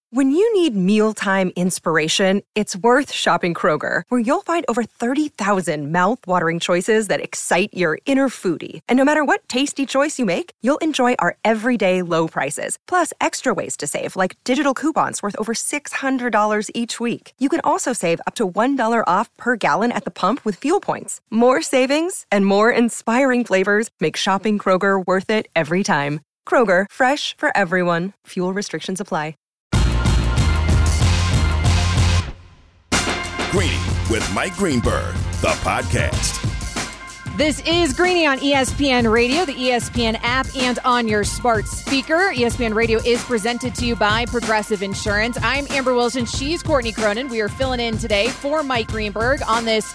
When you need mealtime inspiration, it's worth shopping Kroger, where you'll find over 30,000 mouth-watering choices that excite your inner foodie. And no matter what tasty choice you make, you'll enjoy our everyday low prices, plus extra ways to save, like digital coupons worth over $600 each week. You can also save up to $1 off per gallon at the pump with fuel points. More savings and more inspiring flavors make shopping Kroger worth it every time. Kroger, fresh for everyone. Fuel restrictions apply. Greeny with Mike Greenberg, the podcast. This is Greeny on ESPN Radio, the ESPN app, and on your smart speaker. ESPN Radio is presented to you by Progressive Insurance. I'm Amber Wilson. She's Courtney Cronin. We are filling in today for Mike Greenberg on this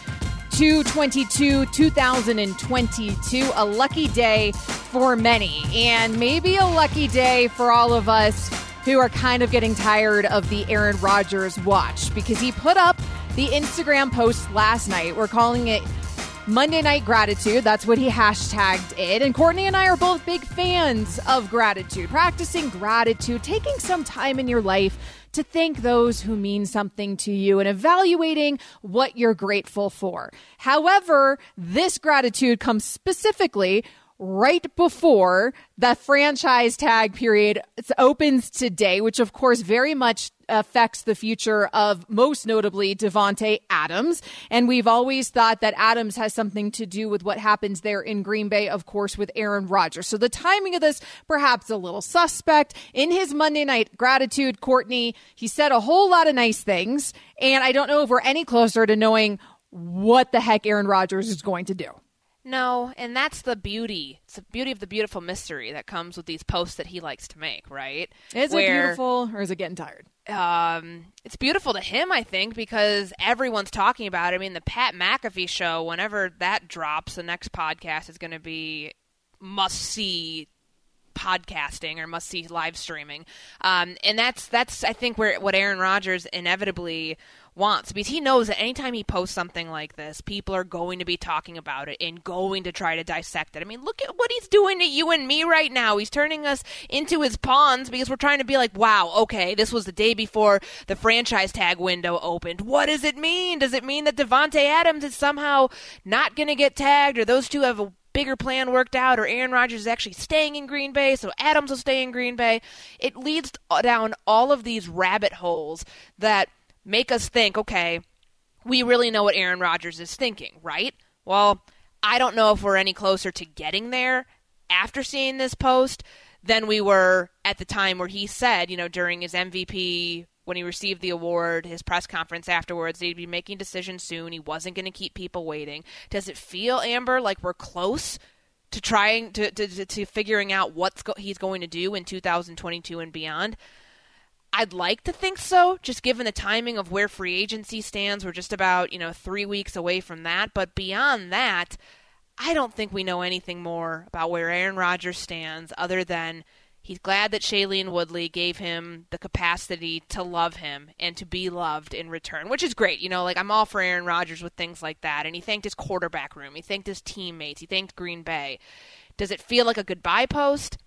2/22/2022, a lucky day for many, and maybe a lucky day for all of us who are kind of getting tired of the Aaron Rodgers watch, because he put up the Instagram post last night. We're calling it Monday Night Gratitude. That's what he hashtagged it. And Courtney and I are both big fans of gratitude, practicing gratitude, taking some time in your life to thank those who mean something to you and evaluating what you're grateful for. However, this gratitude comes specifically right before the franchise tag period opens today, which of course very much affects the future of, most notably, Davante Adams. And we've always thought that Adams has something to do with what happens there in Green Bay, of course, with Aaron Rodgers. So the timing of this, perhaps a little suspect. In his Monday Night Gratitude, Courtney, he said a whole lot of nice things, and I don't know if we're any closer to knowing what the heck Aaron Rodgers is going to do. No, and that's the beauty. It's the beauty of the beautiful mystery that comes with these posts that he likes to make, right? Is it beautiful, or is it getting tired? It's beautiful to him, I think, because everyone's talking about it. I mean, the Pat McAfee show, whenever that drops, the next podcast is going to be must-see podcasting or must-see live streaming. And that's I think, what Aaron Rodgers inevitably wants, because he knows that anytime he posts something like this, people are going to be talking about it and going to try to dissect it. I mean, look at what he's doing to you and me right now. He's turning us into his pawns because we're trying to be like, wow, okay, this was the day before the franchise tag window opened. What does it mean? Does it mean that Davante Adams is somehow not going to get tagged, or those two have a bigger plan worked out, or Aaron Rodgers is actually staying in Green Bay, so Adams will stay in Green Bay? It leads down all of these rabbit holes that make us think, okay, we really know what Aaron Rodgers is thinking, right? Well, I don't know if we're any closer to getting there after seeing this post than we were at the time where he said, during his MVP, when he received the award, his press conference afterwards, he'd be making decisions soon. He wasn't going to keep people waiting. Does it feel, Amber, like we're close to trying to figuring out what he's going to do in 2022 and beyond? I'd like to think so, just given the timing of where free agency stands. We're just about, 3 weeks away from that. But beyond that, I don't think we know anything more about where Aaron Rodgers stands other than he's glad that Shailene Woodley gave him the capacity to love him and to be loved in return, which is great. I'm all for Aaron Rodgers with things like that. And he thanked his quarterback room. He thanked his teammates. He thanked Green Bay. Does it feel like a goodbye post?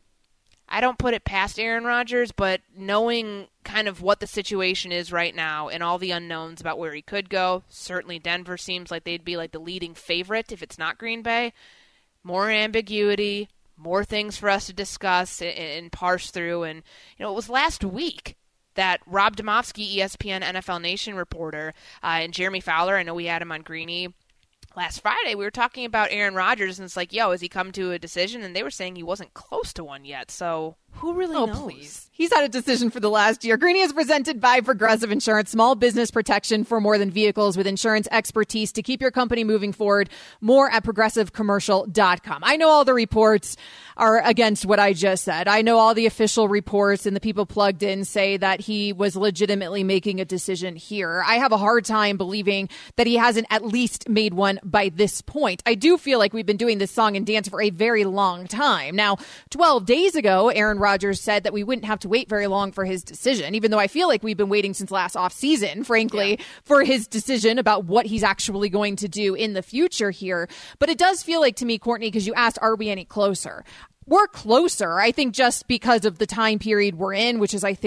I don't put it past Aaron Rodgers, but knowing kind of what the situation is right now and all the unknowns about where he could go, certainly Denver seems like they'd be like the leading favorite if it's not Green Bay. More ambiguity, more things for us to discuss and parse through. And, it was last week that Rob Demovsky, ESPN NFL Nation reporter, and Jeremy Fowler, I know we had him on Greeny last Friday, we were talking about Aaron Rodgers, and it's like, has he come to a decision? And they were saying he wasn't close to one yet. So who really knows? Please. He's had a decision for the last year. Greeny is presented by Progressive Insurance, small business protection for more than vehicles with insurance expertise to keep your company moving forward. More at progressivecommercial.com. I know all the reports are against what I just said. I know all the official reports and the people plugged in say that he was legitimately making a decision here. I have a hard time believing that he hasn't at least made one by this point. I do feel like we've been doing this song and dance for a very long time. Now, 12 days ago, Aaron Rodgers said that we wouldn't have to wait very long for his decision, even though I feel like we've been waiting since last offseason, frankly, for his decision about what he's actually going to do in the future here. But it does feel like to me, Courtney, because you asked, are we any closer? We're closer, I think, just because of the time period we're in, which is, I think,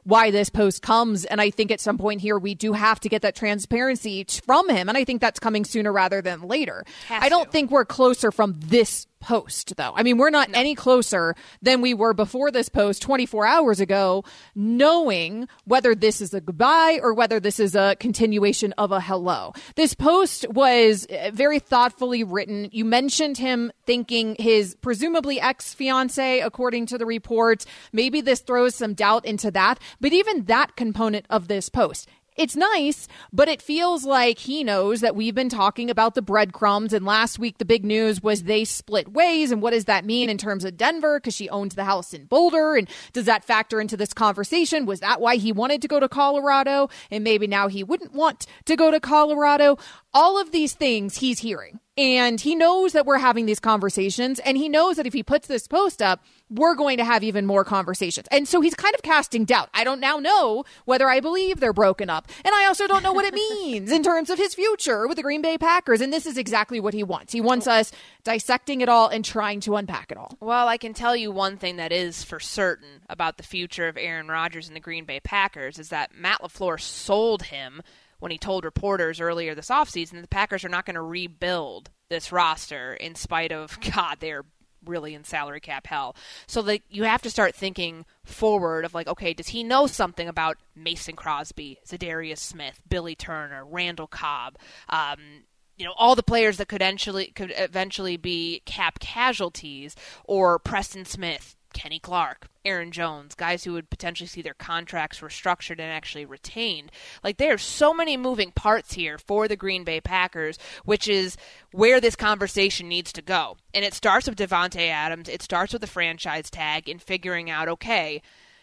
why this post comes. And I think at some point here, we do have to get that transparency from him. And I think that's coming sooner rather than later. I don't think we're closer from this post, though. I mean, we're not any closer than we were before this post 24 hours ago, knowing whether this is a goodbye or whether this is a continuation of a hello. This post was very thoughtfully written. You mentioned him thanking his presumably ex-fiance, according to the reports. Maybe this throws some doubt into that. But even that component of this post, it's nice, but it feels like he knows that we've been talking about the breadcrumbs. And last week, the big news was they split ways. And what does that mean in terms of Denver? Because she owns the house in Boulder. And does that factor into this conversation? Was that why he wanted to go to Colorado? And maybe now he wouldn't want to go to Colorado. All of these things he's hearing. And he knows that we're having these conversations. And he knows that if he puts this post up, we're going to have even more conversations. And so he's kind of casting doubt. I don't now know whether I believe they're broken up. And I also don't know what it means in terms of his future with the Green Bay Packers. And this is exactly what he wants. He wants us dissecting it all and trying to unpack it all. Well, I can tell you one thing that is for certain about the future of Aaron Rodgers and the Green Bay Packers is that Matt LaFleur sold him when he told reporters earlier this offseason that the Packers are not going to rebuild this roster in spite of, God, they're really in salary cap hell. So you have to start thinking forward of like, okay, does he know something about Mason Crosby, Zadarius Smith, Billy Turner, Randall Cobb, all the players that could eventually be cap casualties, or Preston Smith, Kenny Clark, Aaron Jones, guys who would potentially see their contracts restructured and actually retained. Like, there are so many moving parts here for the Green Bay Packers, which is where this conversation needs to go. And it starts with Davante Adams. It starts with the franchise tag and figuring out, okay,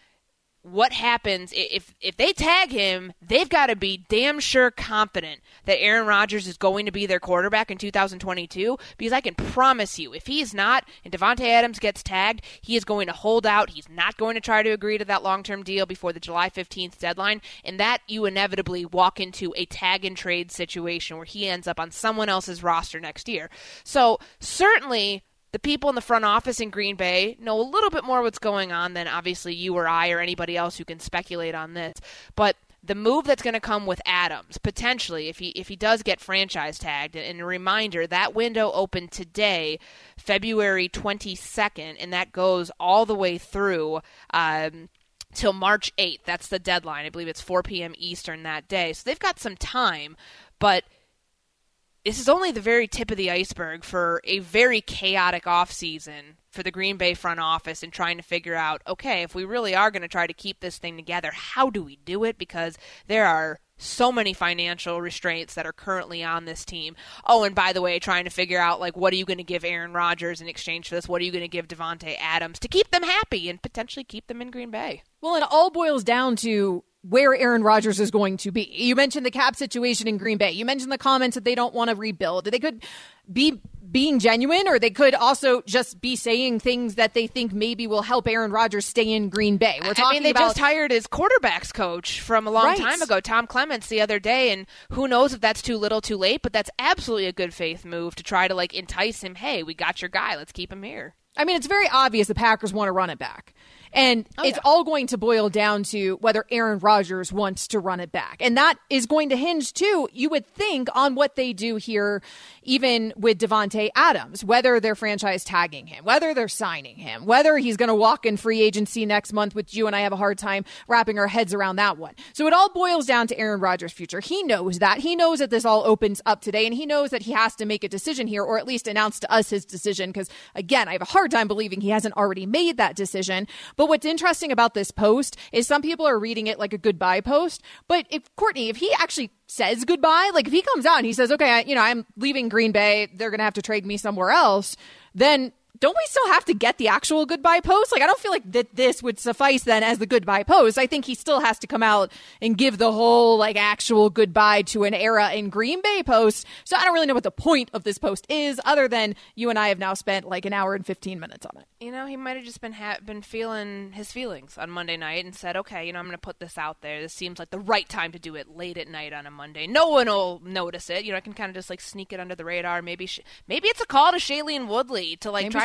what happens if they tag him? They've got to be damn sure confident that Aaron Rodgers is going to be their quarterback in 2022, because I can promise you, if he's not and Davante Adams gets tagged, he is going to hold out. He's not going to try to agree to that long-term deal before the July 15th deadline, and that you inevitably walk into a tag and trade situation where he ends up on someone else's roster next year. So certainly the people in the front office in Green Bay know a little bit more what's going on than obviously you or I or anybody else who can speculate on this. But the move that's going to come with Adams, potentially, if he does get franchise tagged, and a reminder, that window opened today, February 22nd, and that goes all the way through till March 8th. That's the deadline. I believe it's 4 p.m. Eastern that day. So they've got some time, but this is only the very tip of the iceberg for a very chaotic offseason for the Green Bay front office and trying to figure out, okay, if we really are going to try to keep this thing together, how do we do it? Because there are so many financial restraints that are currently on this team. Oh, and by the way, trying to figure out, like, what are you going to give Aaron Rodgers in exchange for this? What are you going to give Davante Adams to keep them happy and potentially keep them in Green Bay? Well, it all boils down to where Aaron Rodgers is going to be. You mentioned the cap situation in Green Bay. You mentioned the comments that they don't want to rebuild. They could be being genuine, or they could also just be saying things that they think maybe will help Aaron Rodgers stay in Green Bay. They just hired his quarterbacks coach from a long time ago, Tom Clements, the other day, and who knows if that's too little too late, but that's absolutely a good faith move to try to entice him. Hey, we got your guy. Let's keep him here. I mean, it's very obvious the Packers want to run it back. And it's all going to boil down to whether Aaron Rodgers wants to run it back. And that is going to hinge, too, you would think, on what they do here, even with Davante Adams, whether they're franchise tagging him, whether they're signing him, whether he's going to walk in free agency next month, which you and I have a hard time wrapping our heads around that one. So it all boils down to Aaron Rodgers' future. He knows that. He knows that this all opens up today, and he knows that he has to make a decision here, or at least announce to us his decision, because, again, I have a hard time believing he hasn't already made that decision. But what's interesting about this post is some people are reading it like a goodbye post. But if he actually says goodbye, like if he comes out and he says, okay, I'm leaving Green Bay, they're going to have to trade me somewhere else, then don't we still have to get the actual goodbye post? Like, I don't feel like that this would suffice then as the goodbye post. I think he still has to come out and give the whole actual goodbye to an era in Green Bay post. So I don't really know what the point of this post is, other than you and I have now spent an hour and 15 minutes on it. He might have just been feeling his feelings on Monday night and said, okay, I'm going to put this out there. This seems like the right time to do it late at night on a Monday. No one will notice it. I can kind of just sneak it under the radar. Maybe it's a call to Shailene Woodley to try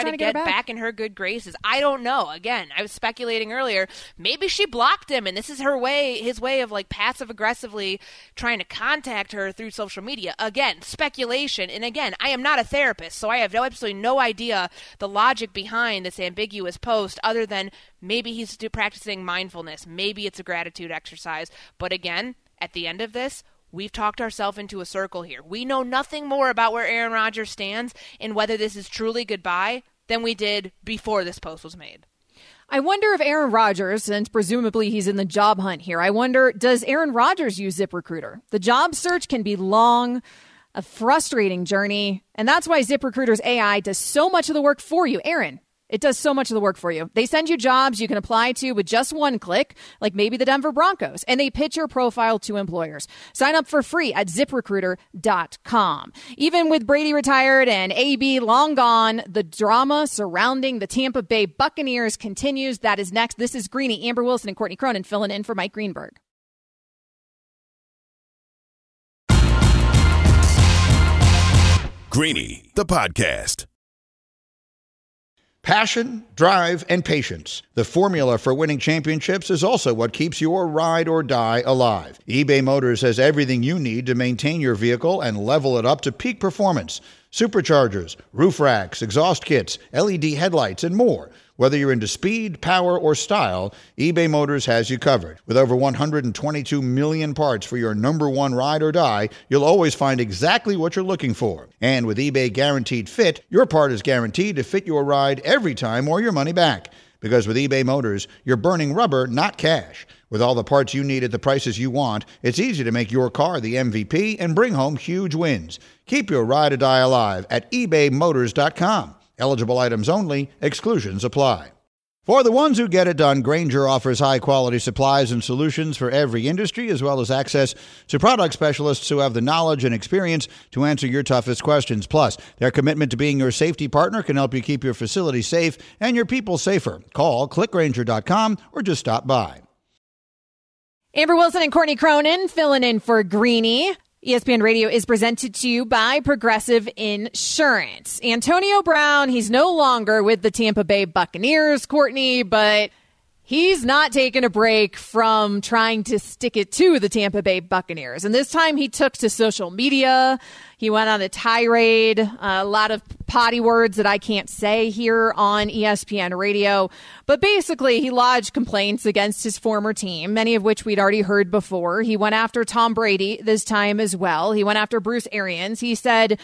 trying to get get back in her good graces. I don't know. Again, I was speculating earlier. Maybe she blocked him, and this is his way of like passive aggressively trying to contact her through social media. Again, speculation. And again, I am not a therapist, so I have absolutely no idea the logic behind this ambiguous post, other than maybe he's practicing mindfulness. Maybe it's a gratitude exercise. But again, at the end of this, we've talked ourselves into a circle here. We know nothing more about where Aaron Rodgers stands and whether this is truly goodbye than we did before this post was made. I wonder if Aaron Rodgers, since presumably he's in the job hunt here, I wonder, does Aaron Rodgers use ZipRecruiter? The job search can be long, a frustrating journey, and that's why ZipRecruiter's AI does so much of the work for you. Aaron, it does so much of the work for you. They send you jobs you can apply to with just one click, like maybe the Denver Broncos, and they pitch your profile to employers. Sign up for free at ZipRecruiter.com. Even with Brady retired and AB long gone, the drama surrounding the Tampa Bay Buccaneers continues. That is next. This is Greeny, Amber Wilson, and Courtney Cronin filling in for Mike Greenberg. Greeny, the podcast. Passion, drive, and patience. The formula for winning championships is also what keeps your ride or die alive. eBay Motors has everything you need to maintain your vehicle and level it up to peak performance. Superchargers, roof racks, exhaust kits, LED headlights, and more. Whether you're into speed, power, or style, eBay Motors has you covered. With over 122 million parts for your number one ride or die, you'll always find exactly what you're looking for. And with eBay Guaranteed Fit, your part is guaranteed to fit your ride every time or your money back. Because with eBay Motors, you're burning rubber, not cash. With all the parts you need at the prices you want, it's easy to make your car the MVP and bring home huge wins. Keep your ride or die alive at ebaymotors.com. Eligible items only. Exclusions apply. For the ones who get it done, Grainger offers high-quality supplies and solutions for every industry, as well as access to product specialists who have the knowledge and experience to answer your toughest questions. Plus, their commitment to being your safety partner can help you keep your facility safe and your people safer. Call, clickgrainger.com, or just stop by. Amber Wilson and Courtney Cronin filling in for Greeny. ESPN Radio is presented to you by Progressive Insurance. Antonio Brown, he's no longer with the Tampa Bay Buccaneers, Courtney, but he's not taking a break from trying to stick it to the Tampa Bay Buccaneers. And this time he took to social media. He went on a tirade, a lot of potty words that I can't say here on ESPN Radio. But basically, he lodged complaints against his former team, many of which we'd already heard before. He went after Tom Brady this time as well. He went after Bruce Arians. He said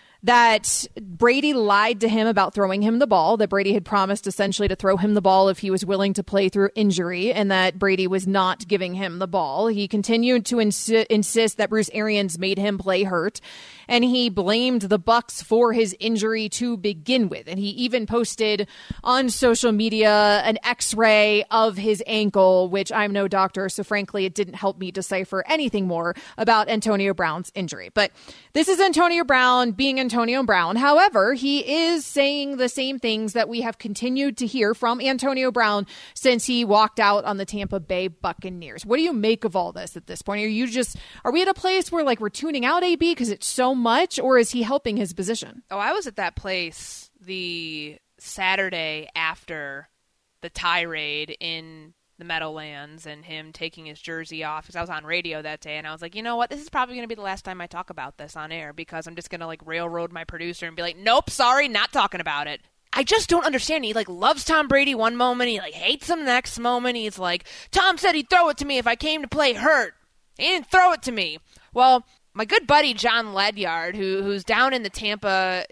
that Brady lied to him about throwing him the ball, that Brady had promised essentially to throw him the ball if he was willing to play through injury, and that Brady was not giving him the ball. He continued to insist that Bruce Arians made him play hurt, and he blamed the Bucs for his injury to begin with. And he even posted on social media an X-ray of his ankle, which I'm no doctor, so frankly, it didn't help me decipher anything more about Antonio Brown's injury. But this is Antonio Brown being Antonio Brown. However, he is saying the same things that we have continued to hear from Antonio Brown since he walked out on the Tampa Bay Buccaneers. What do you make of all this at this point? Are we at a place where like we're tuning out AB because it's so much, or is he helping his position? Oh, I was at that place the Saturday after the tirade in the Meadowlands and him taking his jersey off, because I was on radio that day, and I was like, you know what, this is probably going to be the last time I talk about this on air, because I'm just going to like railroad my producer and be like, nope, sorry, not talking about it. I just don't understand. He like loves Tom Brady one moment, he like hates him next moment. He's like, Tom said he'd throw it to me if I came to play hurt. He didn't throw it to me. Well, my good buddy John Ledyard, who's down in the Tampa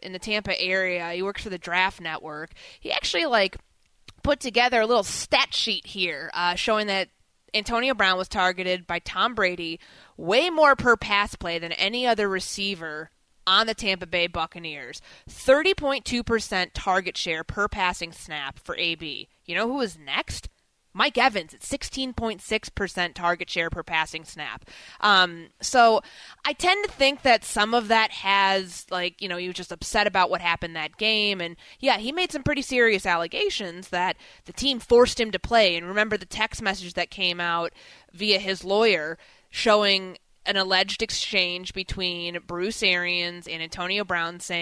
area, he works for the Draft Network. He actually like put together a little stat sheet here showing that Antonio Brown was targeted by Tom Brady way more per pass play than any other receiver on the Tampa Bay Buccaneers. 30.2% target share per passing snap for AB. You know who was next? Mike Evans at 16.6% target share per passing snap. So I tend to think that some of that has, like, you know, he was just upset about what happened that game. And, yeah, he made some pretty serious allegations that the team forced him to play. And remember the text message that came out via his lawyer showing an alleged exchange between Bruce Arians and Antonio Brown saying,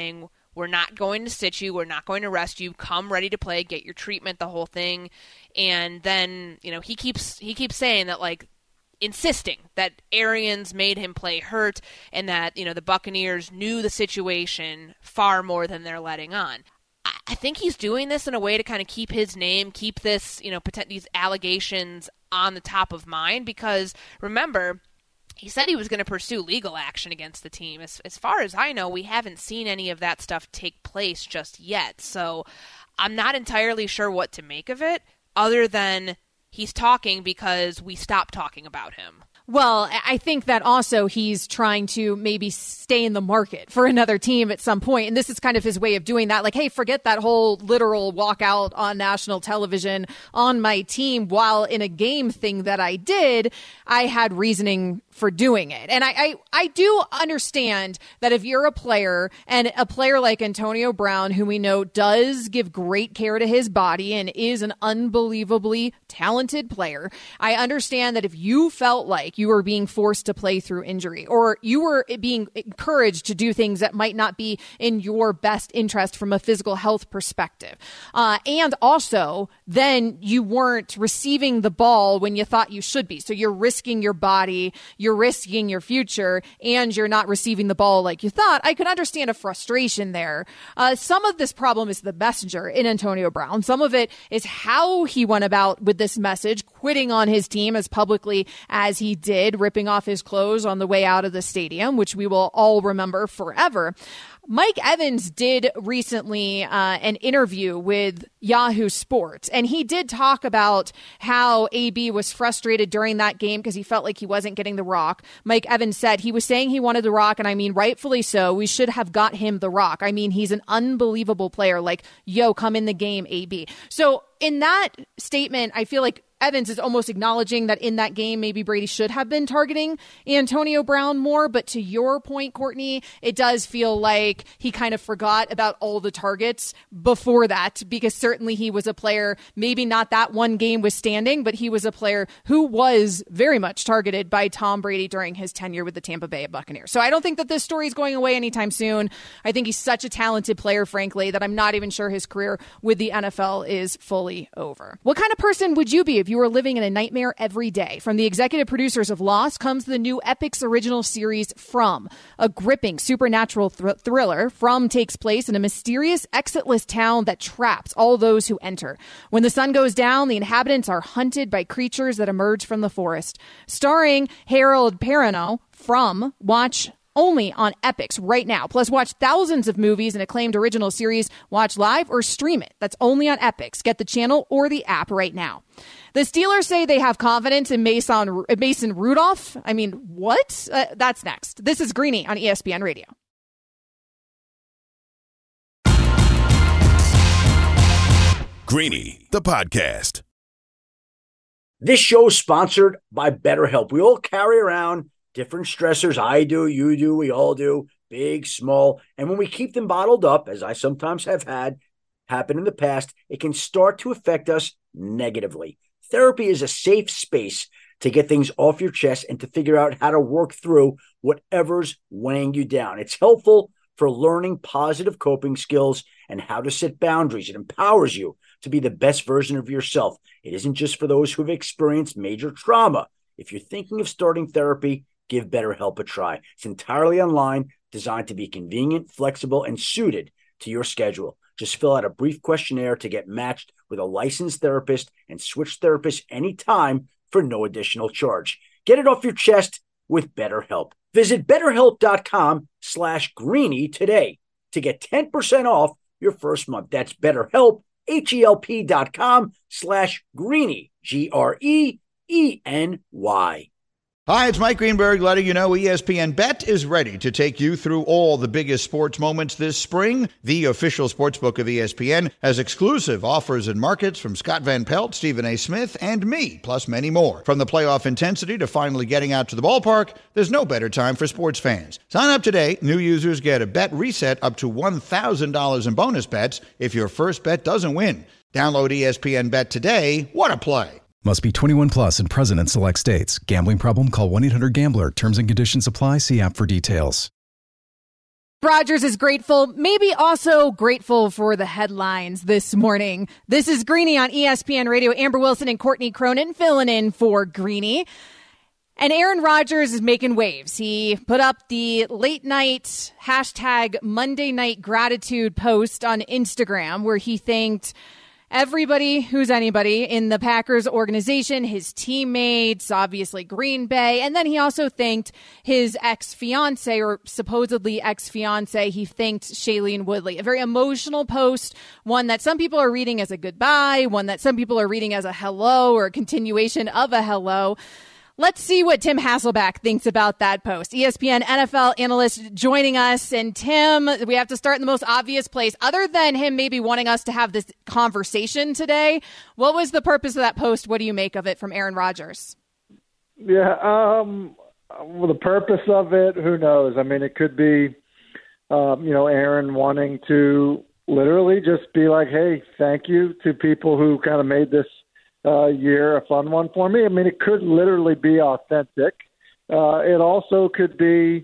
we're not going to sit you, we're not going to rest you, come ready to play, get your treatment, the whole thing. And then, he keeps saying that, like, insisting that Arians made him play hurt and that, the Buccaneers knew the situation far more than they're letting on. I think he's doing this in a way to kind of keep his name, keep this, these allegations on the top of mind, because remember, he said he was going to pursue legal action against the team. As far as I know, we haven't seen any of that stuff take place just yet. So I'm not entirely sure what to make of it, other than he's talking because we stopped talking about him. Well, I think that also he's trying to maybe stay in the market for another team at some point. And this is kind of his way of doing that. Like, hey, forget that whole literal walkout on national television on my team while in a game thing that I did. I had reasoning for doing it. And I do understand that if you're a player, and a player like Antonio Brown, who we know does give great care to his body and is an unbelievably talented player, I understand that if you felt like you were being forced to play through injury, or you were being encouraged to do things that might not be in your best interest from a physical health perspective, and also then you weren't receiving the ball when you thought you should be. So you're risking your body, you're risking your future, and you're not receiving the ball like you thought. I could understand a frustration there. Some of this problem is the messenger in Antonio Brown. Some of it is how he went about with this message, quitting on his team as publicly as he did, ripping off his clothes on the way out of the stadium, which we will all remember forever. Mike Evans did recently an interview with Yahoo Sports, and he did talk about how AB was frustrated during that game because he felt like he wasn't getting the rock. Mike Evans said he was saying he wanted the rock, and I mean, rightfully so. We should have got him the rock. I mean, he's an unbelievable player. Like, yo, come in the game, AB. So in that statement, I feel like Evans is almost acknowledging that in that game, maybe Brady should have been targeting Antonio Brown more. But to your point, Courtney, it does feel like he kind of forgot about all the targets before that, because certainly he was a player, maybe not that one game withstanding, but he was a player who was very much targeted by Tom Brady during his tenure with the Tampa Bay Buccaneers. So I don't think that this story is going away anytime soon. I think he's such a talented player, frankly, that I'm not even sure his career with the NFL is fully over. What kind of person would you be if you were living in a nightmare every day? From the executive producers of Lost comes the new Epix original series From. A gripping supernatural thriller, From takes place in a mysterious exitless town that traps all those who enter. When the sun goes down, the inhabitants are hunted by creatures that emerge from the forest. Starring Harold Perrineau, From, watch only on Epix right now. Plus, watch thousands of movies and acclaimed original series. Watch live or stream it. That's only on Epix. Get the channel or the app right now. The Steelers say they have confidence in Mason Rudolph. I mean, what? That's next. This is Greeny on ESPN Radio. Greeny, the podcast. This show is sponsored by BetterHelp. We all carry around different stressors. I do, you do, we all do, big, small. And when we keep them bottled up, as I sometimes have had happen in the past, it can start to affect us negatively. Therapy is a safe space to get things off your chest and to figure out how to work through whatever's weighing you down. It's helpful for learning positive coping skills and how to set boundaries. It empowers you to be the best version of yourself. It isn't just for those who have experienced major trauma. If you're thinking of starting therapy, give BetterHelp a try. It's entirely online, designed to be convenient, flexible, and suited to your schedule. Just fill out a brief questionnaire to get matched with a licensed therapist and switch therapists anytime for no additional charge. Get it off your chest with BetterHelp. Visit BetterHelp.com/Greeny today to get 10% off your first month. That's BetterHelp, HELP.com/Greeny, GREENY. Hi, it's Mike Greenberg letting you know ESPN Bet is ready to take you through all the biggest sports moments this spring. The official sportsbook of ESPN has exclusive offers and markets from Scott Van Pelt, Stephen A. Smith, and me, plus many more. From the playoff intensity to finally getting out to the ballpark, there's no better time for sports fans. Sign up today. New users get a bet reset up to $1,000 in bonus bets if your first bet doesn't win. Download ESPN Bet today. What a play. Must be 21 plus and present in select states. Gambling problem? Call 1-800-GAMBLER. Terms and conditions apply. See app for details. Rodgers is grateful, maybe also grateful for the headlines this morning. This is Greeny on ESPN Radio. Amber Wilson and Courtney Cronin filling in for Greeny. And Aaron Rodgers is making waves. He put up the late night hashtag Monday Night Gratitude post on Instagram where he thanked everybody who's anybody in the Packers organization, his teammates, obviously Green Bay. And then he also thanked his ex-fiance or supposedly ex-fiance. He thanked Shailene Woodley. A very emotional post, one that some people are reading as a goodbye, one that some people are reading as a hello or a continuation of a hello. Let's see what Tim Hasselbeck thinks about that post. ESPN NFL analyst joining us. And Tim, we have to start in the most obvious place. Other than him maybe wanting us to have this conversation today, what was the purpose of that post? What do you make of it from Aaron Rodgers? Yeah, well, the purpose of it, who knows? I mean, it could be, Aaron wanting to literally just be like, hey, thank you to people who kind of made this year a fun one for me. I mean, it could literally be authentic. It also could be,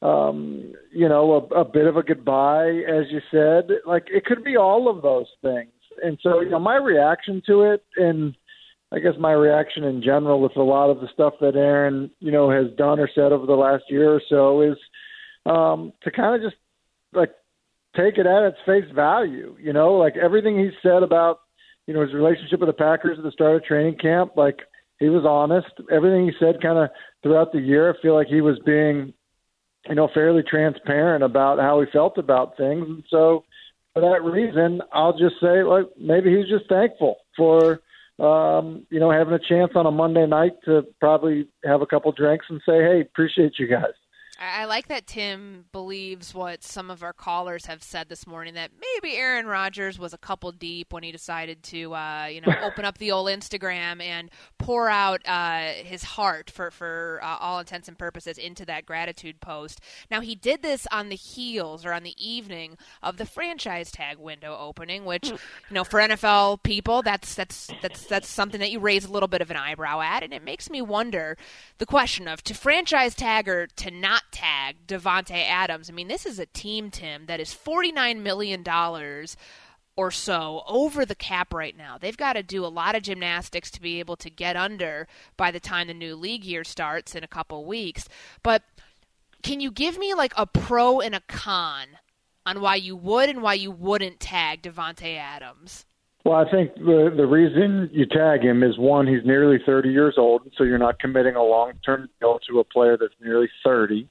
a bit of a goodbye, as you said. Like, it could be all of those things. And so, my reaction to it, and I guess my reaction in general with a lot of the stuff that Aaron, has done or said over the last year or so is to kind of just, like, take it at its face value. Like, everything he said about his relationship with the Packers at the start of training camp, like, he was honest. Everything he said kind of throughout the year, I feel like he was being, fairly transparent about how he felt about things. And so for that reason, I'll just say, like, maybe he's just thankful for, having a chance on a Monday night to probably have a couple drinks and say, hey, appreciate you guys. I like that Tim believes what some of our callers have said this morning, that maybe Aaron Rodgers was a couple deep when he decided to, open up the old Instagram and pour out his heart for all intents and purposes into that gratitude post. Now, he did this on the heels or on the evening of the franchise tag window opening, which, for NFL people, that's something that you raise a little bit of an eyebrow at, and it makes me wonder the question of to franchise tag or to not tag Davante Adams. I mean, this is a team, Tim, that is $49 million or so over the cap right now. They've got to do a lot of gymnastics to be able to get under by the time the new league year starts in a couple weeks. But can you give me like a pro and a con on why you would and why you wouldn't tag Davante Adams? Well, I think the reason you tag him is, one, he's nearly 30 years old, so you're not committing a long-term deal to a player that's nearly 30.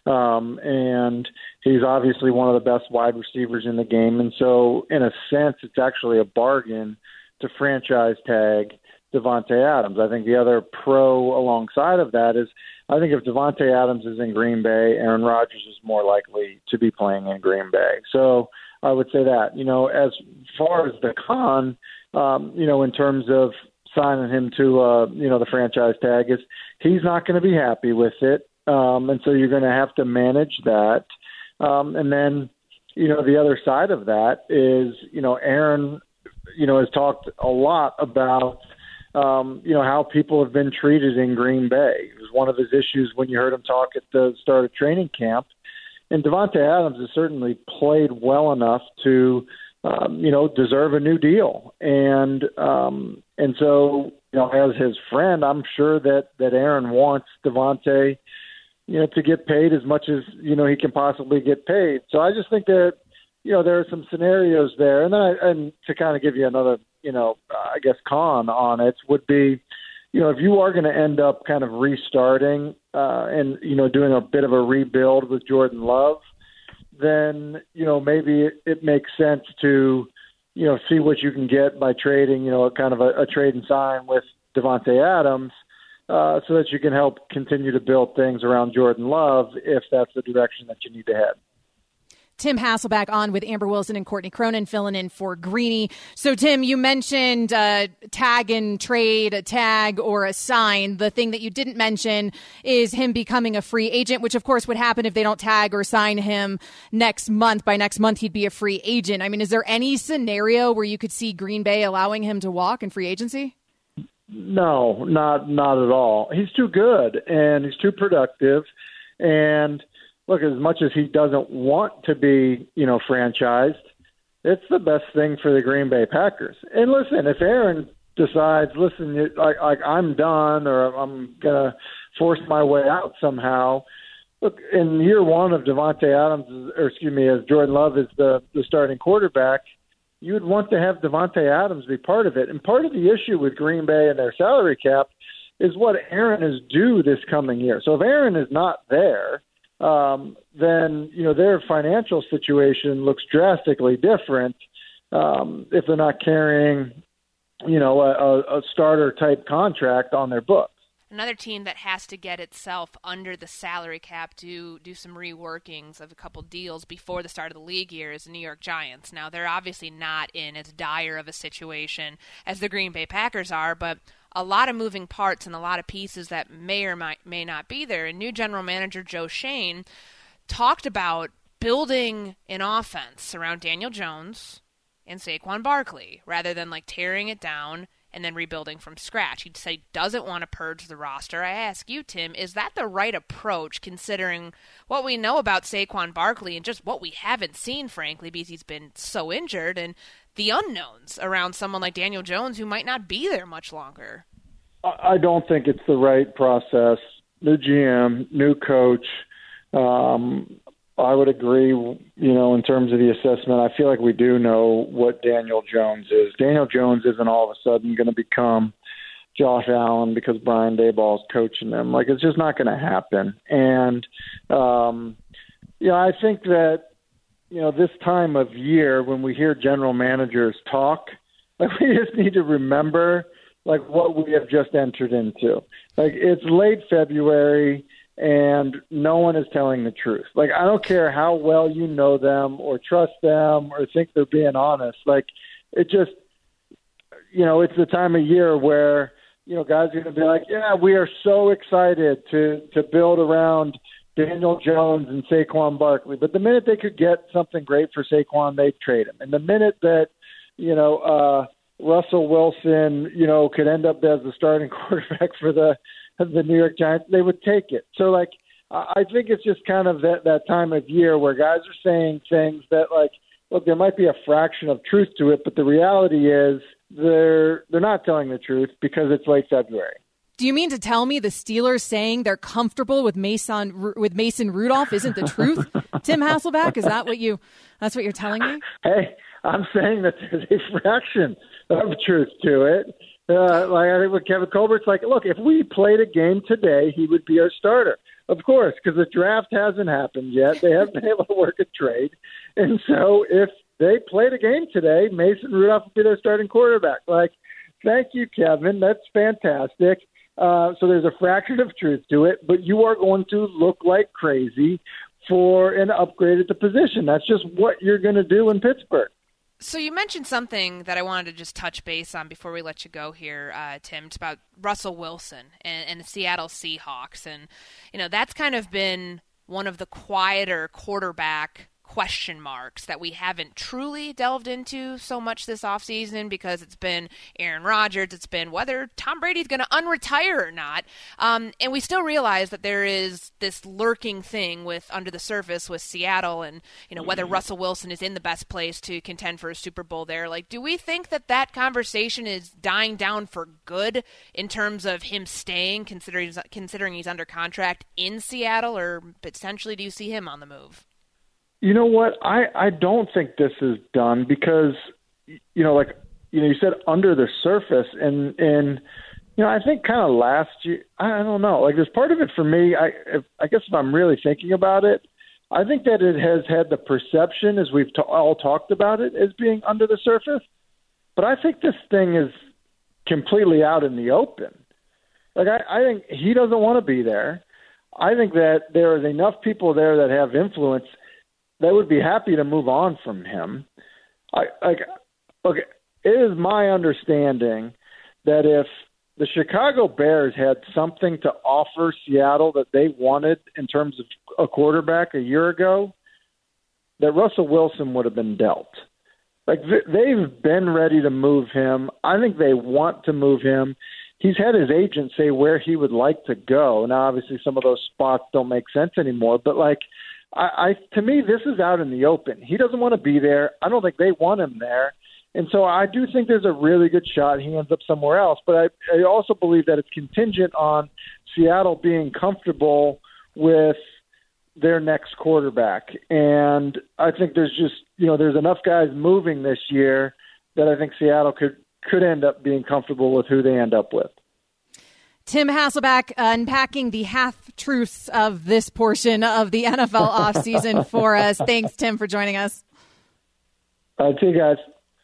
And he's obviously one of the best wide receivers in the game. And so, in a sense, it's actually a bargain to franchise tag Davante Adams. I think the other pro alongside of that is, I think if Davante Adams is in Green Bay, Aaron Rodgers is more likely to be playing in Green Bay. So I would say that, as far as the con, in terms of signing him to, the franchise tag, is he's not going to be happy with it. And so you're going to have to manage that. And then, the other side of that is, Aaron, has talked a lot about, how people have been treated in Green Bay. It was one of his issues when you heard him talk at the start of training camp. And Davante Adams has certainly played well enough to, deserve a new deal. And so, as his friend, I'm sure that Aaron wants Davante, to get paid as much as, he can possibly get paid. So I just think that, there are some scenarios there. And then and to kind of give you another, I guess con on it would be, if you are going to end up kind of restarting and, doing a bit of a rebuild with Jordan Love, then, maybe it makes sense to, see what you can get by trading, kind of a trade and sign with Davante Adams so that you can help continue to build things around Jordan Love if that's the direction that you need to head. Tim Hasselbeck on with Amber Wilson and Courtney Cronin filling in for Greeny. So, Tim, you mentioned tag and trade, a tag or a sign. The thing that you didn't mention is him becoming a free agent, which, of course, would happen if they don't tag or sign him next month. By next month, he'd be a free agent. I mean, is there any scenario where you could see Green Bay allowing him to walk in free agency? No, not at all. He's too good, and he's too productive, and look, as much as he doesn't want to be, franchised, it's the best thing for the Green Bay Packers. And listen, if Aaron decides, listen, I'm done, or I'm going to force my way out somehow, look, in year one of Davante Adams, as Jordan Love is the starting quarterback, you would want to have Davante Adams be part of it. And part of the issue with Green Bay and their salary cap is what Aaron is due this coming year. So if Aaron is not there, then their financial situation looks drastically different if they're not carrying a starter type contract on their books. Another team that has to get itself under the salary cap to do some reworkings of a couple deals before the start of the league year is the New York Giants. Now, they're obviously not in as dire of a situation as the Green Bay Packers are, but a lot of moving parts and a lot of pieces that may or may not be there. And new general manager Joe Schoen talked about building an offense around Daniel Jones and Saquon Barkley rather than tearing it down and then rebuilding from scratch. He'd say he doesn't want to purge the roster. I ask you, Tim, is that the right approach considering what we know about Saquon Barkley and just what we haven't seen, frankly, because he's been so injured, and the unknowns around someone like Daniel Jones who might not be there much longer? I don't think it's the right process. New GM, new coach. I would agree, in terms of the assessment. I feel like we do know what Daniel Jones is. Daniel Jones isn't all of a sudden going to become Josh Allen because Brian Daboll's coaching them. It's just not going to happen. And, I think that, this time of year when we hear general managers talk, we just need to remember, what we have just entered into. It's late February, and no one is telling the truth. I don't care how well you know them or trust them or think they're being honest. It just, it's the time of year where, guys are going to be like, yeah, we are so excited to build around Daniel Jones and Saquon Barkley. But the minute they could get something great for Saquon, they'd trade him. And the minute that, Russell Wilson, could end up as the starting quarterback for the New York Giants, they would take it. So, I think it's just kind of that time of year where guys are saying things that, look, there might be a fraction of truth to it, but the reality is they're not telling the truth because it's late February. Do you mean to tell me the Steelers saying they're comfortable with Mason Rudolph isn't the truth? Tim Hasselbeck, that's what you're telling me? Hey, I'm saying that there's a fraction of truth to it. I think with Kevin Colbert's look, if we played a game today, he would be our starter. Of course, because the draft hasn't happened yet. They haven't been able to work a trade. And so if they played a game today, Mason Rudolph would be their starting quarterback. Thank you, Kevin. That's fantastic. So there's a fraction of truth to it, but you are going to look like crazy for an upgrade at the position. That's just what you're going to do in Pittsburgh. So you mentioned something that I wanted to just touch base on before we let you go here, Tim. It's about Russell Wilson and the Seattle Seahawks. And, that's kind of been one of the quieter quarterback question marks that we haven't truly delved into so much this offseason because it's been Aaron Rodgers, it's been whether Tom Brady's going to unretire or not. And we still realize that there is this lurking thing with under the surface with Seattle and, whether Russell Wilson is in the best place to contend for a Super Bowl there. Do we think that conversation is dying down for good in terms of him staying, considering he's under contract in Seattle, or potentially do you see him on the move? You know what? I don't think this is done because, you said under the surface and I think kind of last year, I don't know. There's part of it for me, I guess if I'm really thinking about it, I think that it has had the perception, as we've all talked about it, as being under the surface. But I think this thing is completely out in the open. I think he doesn't want to be there. I think that there is enough people there that have influence that would be happy to move on from him. It is my understanding that if the Chicago Bears had something to offer Seattle that they wanted in terms of a quarterback a year ago, that Russell Wilson would have been dealt. They've been ready to move him. I think they want to move him. He's had his agent say where he would like to go. Now, obviously, some of those spots don't make sense anymore, but to me, this is out in the open. He doesn't want to be there. I don't think they want him there. And so I do think there's a really good shot he ends up somewhere else. But I also believe that it's contingent on Seattle being comfortable with their next quarterback. And I think there's just, there's enough guys moving this year that I think Seattle could end up being comfortable with who they end up with. Tim Hasselbeck unpacking the half-truths of this portion of the NFL offseason for us. Thanks, Tim, for joining us. See you guys.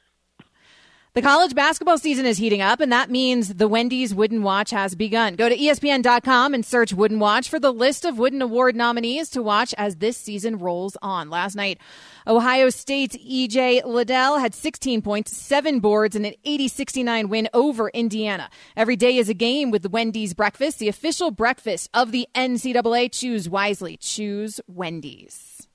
The college basketball season is heating up, and that means the Wendy's Wooden Watch has begun. Go to ESPN.com and search Wooden Watch for the list of Wooden Award nominees to watch as this season rolls on. Last night, Ohio State's E.J. Liddell had 16 points, 7 boards, and an 80-69 win over Indiana. Every day is a game with the Wendy's breakfast, the official breakfast of the NCAA. Choose wisely. Choose Wendy's.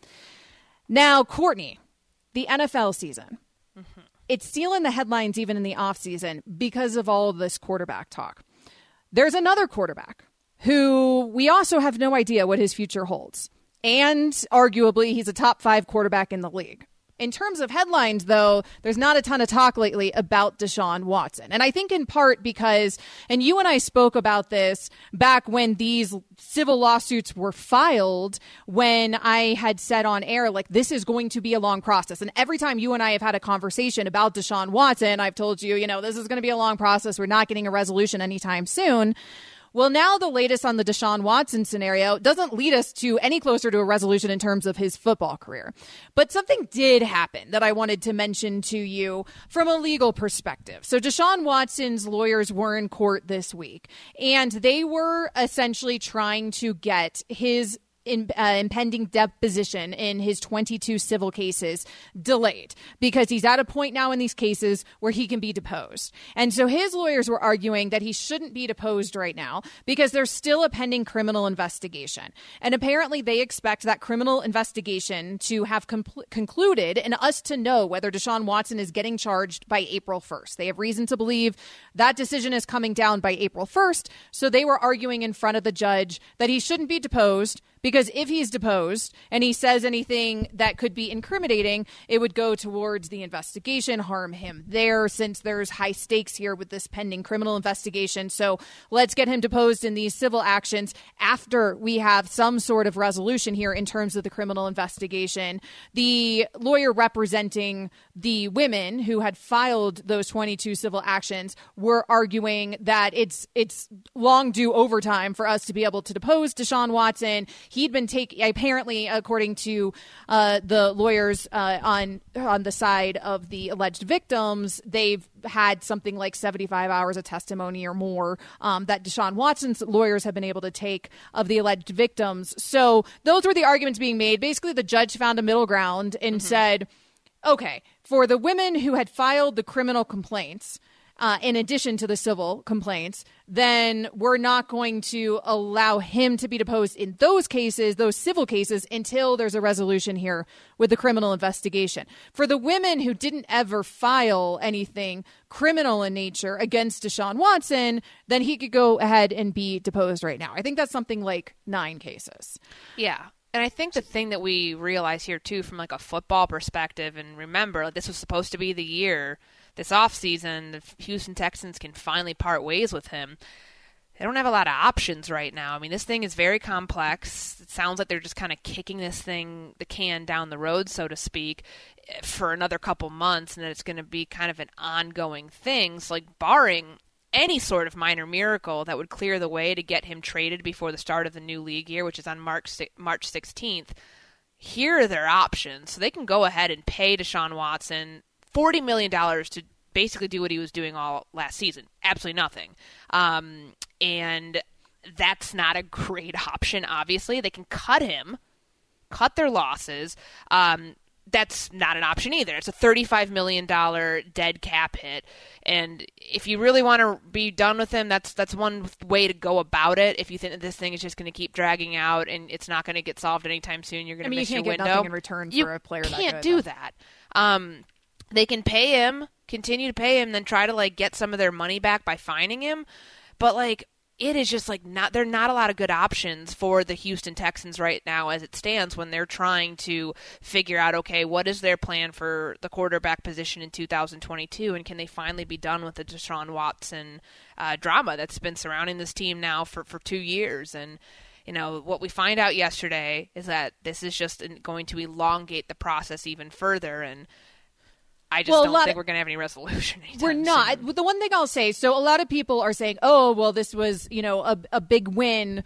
Now, Courtney, the NFL season. Mm-hmm. It's stealing the headlines even in the offseason because of all of this quarterback talk. There's another quarterback who we also have no idea what his future holds. And arguably, he's a top 5 quarterback in the league. In terms of headlines, though, there's not a ton of talk lately about Deshaun Watson. And I think in part because, and you and I spoke about this back when these civil lawsuits were filed, when I had said on air, like, this is going to be a long process. And every time you and I have had a conversation about Deshaun Watson, I've told you, this is going to be a long process. We're not getting a resolution anytime soon. Well, now the latest on the Deshaun Watson scenario doesn't lead us to any closer to a resolution in terms of his football career. But something did happen that I wanted to mention to you from a legal perspective. So Deshaun Watson's lawyers were in court this week, and they were essentially trying to get his impending deposition in his 22 civil cases delayed because he's at a point now in these cases where he can be deposed. And so his lawyers were arguing that he shouldn't be deposed right now because there's still a pending criminal investigation. And apparently they expect that criminal investigation to have concluded and us to know whether Deshaun Watson is getting charged by April 1st. They have reason to believe that decision is coming down by April 1st. So they were arguing in front of the judge that he shouldn't be deposed, because if he's deposed and he says anything that could be incriminating, it would go towards the investigation, harm him there, since there's high stakes here with this pending criminal investigation. So let's get him deposed in these civil actions after we have some sort of resolution here in terms of the criminal investigation. The lawyer representing the women who had filed those 22 civil actions were arguing that it's long due overtime for us to be able to depose Deshaun Watson. He'd been apparently, according to the lawyers on the side of the alleged victims, they've had something like 75 hours of testimony or more that Deshaun Watson's lawyers have been able to take of the alleged victims. So those were the arguments being made. Basically, the judge found a middle ground and said, okay, for the women who had filed the criminal complaints, in addition to the civil complaints, then we're not going to allow him to be deposed in those cases, those civil cases, until there's a resolution here with the criminal investigation. For the women who didn't ever file anything criminal in nature against Deshaun Watson, then he could go ahead and be deposed right now. I think that's something like 9 cases. Yeah. And I think the thing that we realize here, too, from like a football perspective, and remember, this was supposed to be the year, this offseason, the Houston Texans can finally part ways with him. They don't have a lot of options right now. I mean, this thing is very complex. It sounds like they're just kind of kicking the can down the road, so to speak, for another couple months, and that it's going to be kind of an ongoing thing. So, like, barring any sort of minor miracle that would clear the way to get him traded before the start of the new league year, which is on March 16th, here are their options. So they can go ahead and pay Deshaun Watson $40 million to basically do what he was doing all last season. Absolutely nothing. And that's not a great option, obviously. They can cut their losses. That's not an option either. It's a $35 million dead cap hit. And if you really want to be done with him, that's one way to go about it. If you think that this thing is just going to keep dragging out and it's not going to get solved anytime soon, you're going to miss your window. You can't get nothing in return for a player that good. You can't do that. They can pay him, continue to pay him, then try to like get some of their money back by fining him. But like, it is just like there are not a lot of good options for the Houston Texans right now as it stands when they're trying to figure out, okay, what is their plan for the quarterback position in 2022, and can they finally be done with the Deshaun Watson drama that's been surrounding this team now for 2 years. And what we find out yesterday is that this is just going to elongate the process even further, and I just don't think we're going to have any resolution. We're not. Soon. The one thing I'll say, so a lot of people are saying, oh, well, this was, a big win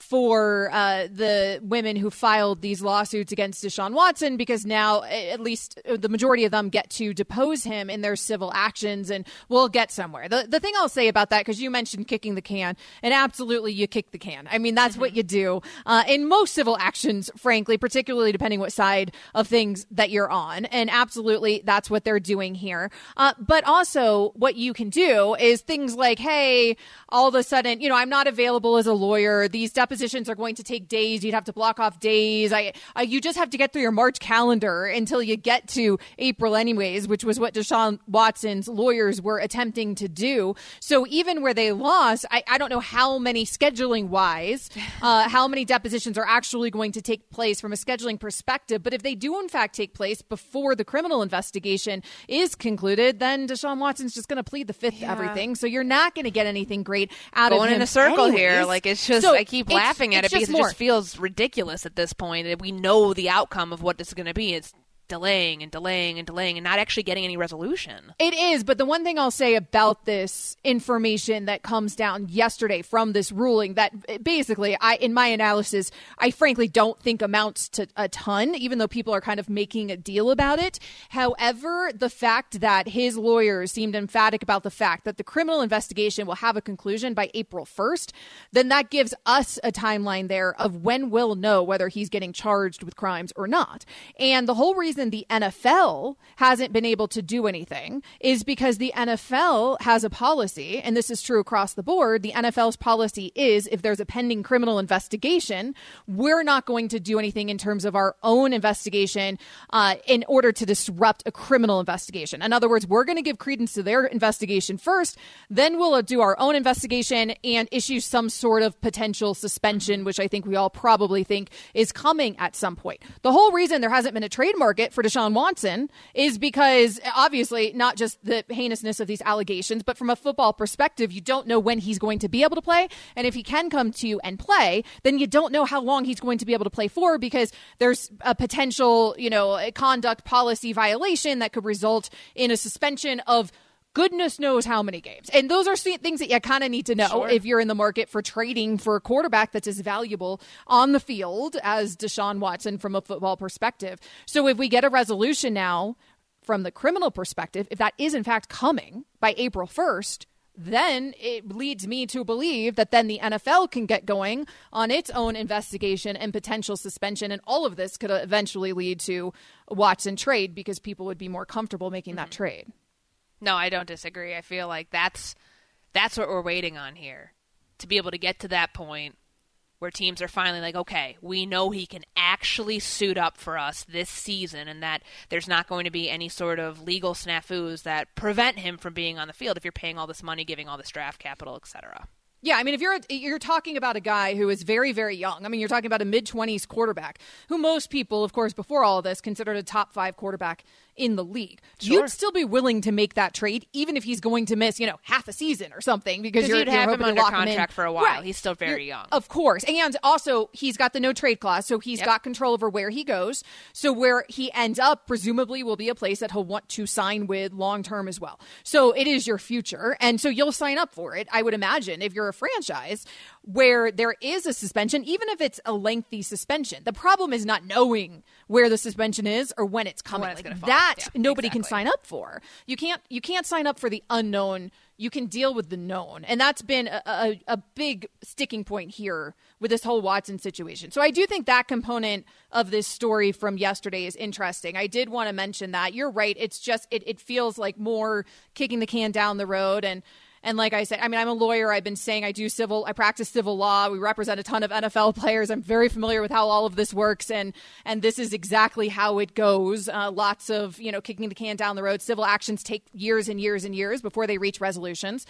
for the women who filed these lawsuits against Deshaun Watson, because now at least the majority of them get to depose him in their civil actions, and we'll get somewhere. The thing I'll say about that, because you mentioned kicking the can, and absolutely you kick the can. I mean, that's what you do in most civil actions, frankly, particularly depending what side of things that you're on. And absolutely that's what they're doing here. But also what you can do is things like, hey, all of a sudden, I'm not available as a lawyer. These depositions are going to take days. You'd have to block off days. You just have to get through your March calendar until you get to April anyways, which was what Deshaun Watson's lawyers were attempting to do. So even where they lost, I don't know how many scheduling wise, how many depositions are actually going to take place from a scheduling perspective. But if they do in fact take place before the criminal investigation is concluded, then Deshaun Watson's just going to plead the fifth to everything. So you're not going to get anything great out of him. Going in a circle anyways. Here. Like, it's just, I keep laughing at it because it just feels ridiculous at this point. We know the outcome of what this is going to be. It's delaying and delaying and delaying and not actually getting any resolution. It is, but the one thing I'll say about this information that comes down yesterday from this ruling that basically, in my analysis, I frankly don't think amounts to a ton, even though people are kind of making a deal about it. However, the fact that his lawyers seemed emphatic about the fact that the criminal investigation will have a conclusion by April 1st, then that gives us a timeline there of when we'll know whether he's getting charged with crimes or not. And the whole reason the NFL hasn't been able to do anything is because the NFL has a policy, and this is true across the board. The NFL's policy is if there's a pending criminal investigation, we're not going to do anything in terms of our own investigation in order to disrupt a criminal investigation. In other words, we're going to give credence to their investigation first, then we'll do our own investigation and issue some sort of potential suspension, which I think we all probably think is coming at some point. The whole reason there hasn't been a trade market for Deshaun Watson is because obviously not just the heinousness of these allegations, but from a football perspective, you don't know when he's going to be able to play. And if he can come to you and play, then you don't know how long he's going to be able to play for, because there's a potential, conduct policy violation that could result in a suspension of goodness knows how many games. And those are things that you kind of need to know if you're in the market for trading for a quarterback that's as valuable on the field as Deshaun Watson from a football perspective. So if we get a resolution now from the criminal perspective, if that is in fact coming by April 1st, then it leads me to believe that then the NFL can get going on its own investigation and potential suspension. And all of this could eventually lead to a Watson trade because people would be more comfortable making that trade. No, I don't disagree. I feel like that's what we're waiting on here, to be able to get to that point where teams are finally like, okay, we know he can actually suit up for us this season, and that there's not going to be any sort of legal snafus that prevent him from being on the field if you're paying all this money, giving all this draft capital, etc. Yeah, I mean, if you're talking about a guy who is very, very young, I mean, you're talking about a mid-20s quarterback who most people, of course, before all of this, considered a top 5 quarterback in the league. Sure. You'd still be willing to make that trade, even if he's going to miss, half a season or something, because you'd have him under contract for a while. Right. He's still very young. Of course. And also, he's got the no trade clause, so he's got control over where he goes. So where he ends up, presumably, will be a place that he'll want to sign with long-term as well. So it is your future, and so you'll sign up for it, I would imagine, if you're a franchise where there is a suspension, even if it's a lengthy suspension. The problem is not knowing where the suspension is or when it's coming. When it's nobody can sign up for. You can't sign up for the unknown. You can deal with the known. And that's been a big sticking point here with this whole Watson situation. So I do think that component of this story from yesterday is interesting. I did want to mention that. You're right. It's just, it feels like more kicking the can down the road. And like I said, I mean, I'm a lawyer. I've been saying I practice civil law. We represent a ton of NFL players. I'm very familiar with how all of this works. And this is exactly how it goes. Lots of, kicking the can down the road. Civil actions take years and years and years before they reach resolutions.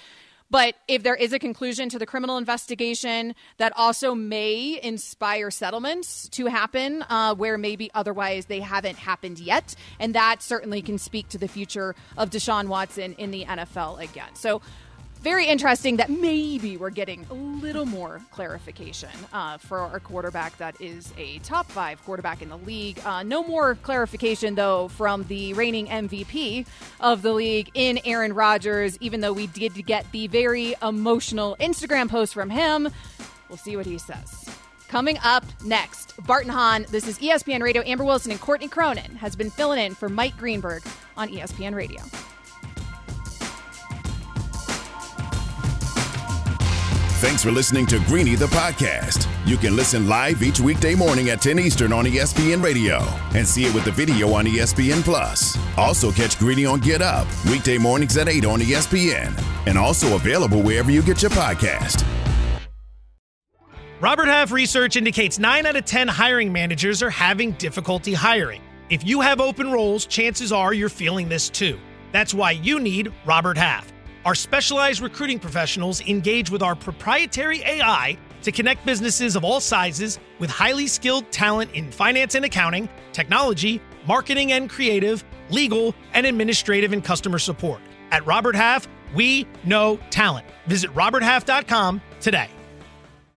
But if there is a conclusion to the criminal investigation, that also may inspire settlements to happen where maybe otherwise they haven't happened yet. And that certainly can speak to the future of Deshaun Watson in the NFL again. So very interesting that maybe we're getting a little more clarification for our quarterback that is a top 5 quarterback in the league. No more clarification, though, from the reigning MVP of the league in Aaron Rodgers, even though we did get the very emotional Instagram post from him. We'll see what he says. Coming up next, Bart and Hahn. This is ESPN Radio. Amber Wilson and Courtney Cronin has been filling in for Mike Greenberg on ESPN Radio. Thanks for listening to Greeny the podcast. You can listen live each weekday morning at 10 Eastern on ESPN Radio and see it with the video on ESPN Plus. Also catch Greeny on Get Up weekday mornings at 8 on ESPN and also available wherever you get your podcast. Robert Half research indicates 9 out of 10 hiring managers are having difficulty hiring. If you have open roles, chances are you're feeling this too. That's why you need Robert Half. Our specialized recruiting professionals engage with our proprietary AI to connect businesses of all sizes with highly skilled talent in finance and accounting, technology, marketing and creative, legal, and administrative and customer support. At Robert Half, we know talent. Visit roberthalf.com today.